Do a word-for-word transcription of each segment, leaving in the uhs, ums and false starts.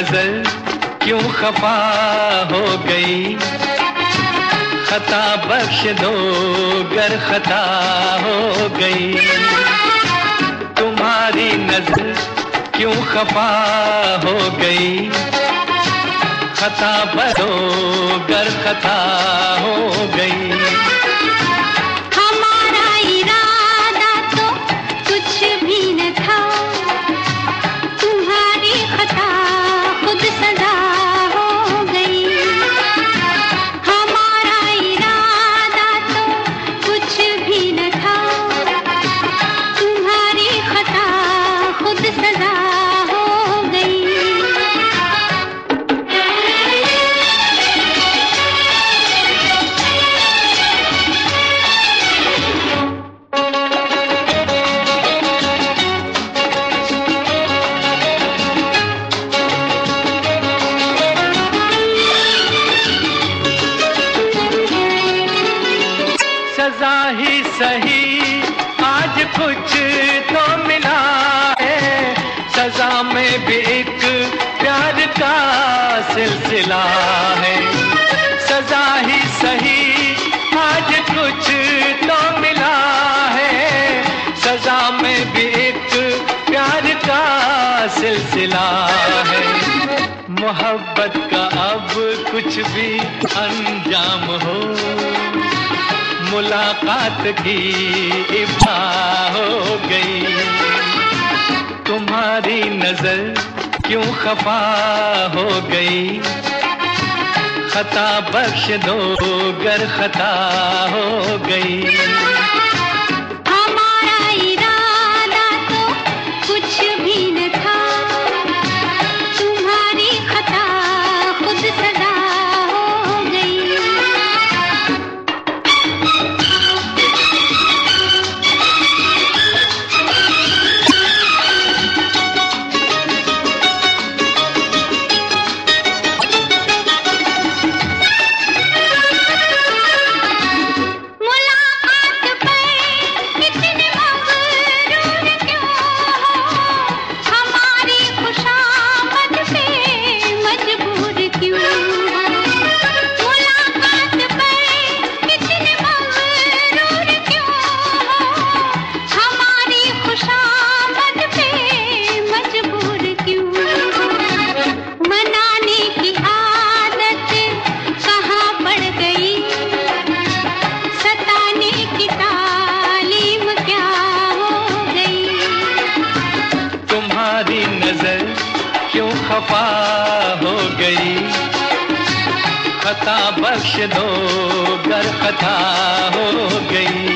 नजर क्यों खफा हो गई, खता बख्श दो गर खता हो गई। तुम्हारी नजर क्यों खफा हो गई, खता बख्श दो गर खता हो गई। सजा ही सही आज कुछ तो मिला है, सजा में भी एक प्यार का सिलसिला है। सजा ही सही आज कुछ तो मिला है, सजा में भी एक प्यार का सिलसिला है। मोहब्बत का अब कुछ भी अंजाम हो, मुलाकात की इब्ता हो गई। तुम्हारी नजर क्यों खफा हो गई, खता बख्श दो गर खता हो गई। क्यों खफा हो गई, खता बख्श दो गर खता हो गई।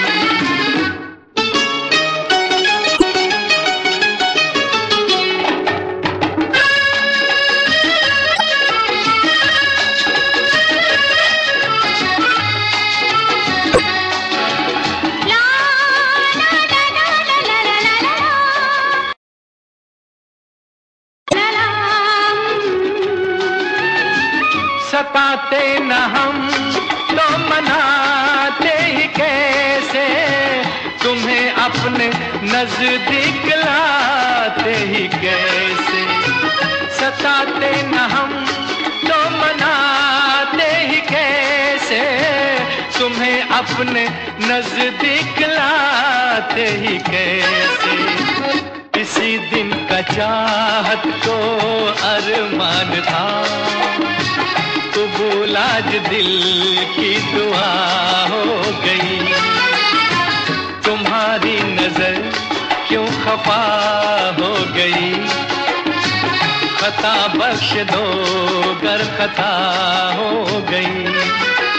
सताते न हम तो मनाते ही कैसे, तुम्हें अपने नजदीक लाते ही कैसे। सताते न हम तो मनाते ही कैसे, तुम्हें अपने नजदीक लाते ही कैसे। इसी दिन का चाहत को अरमान था, कबूल आज दिल की दुआ हो गई। तुम्हारी नजर क्यों खफा हो गई, खता बख्श दो गर खता हो गई।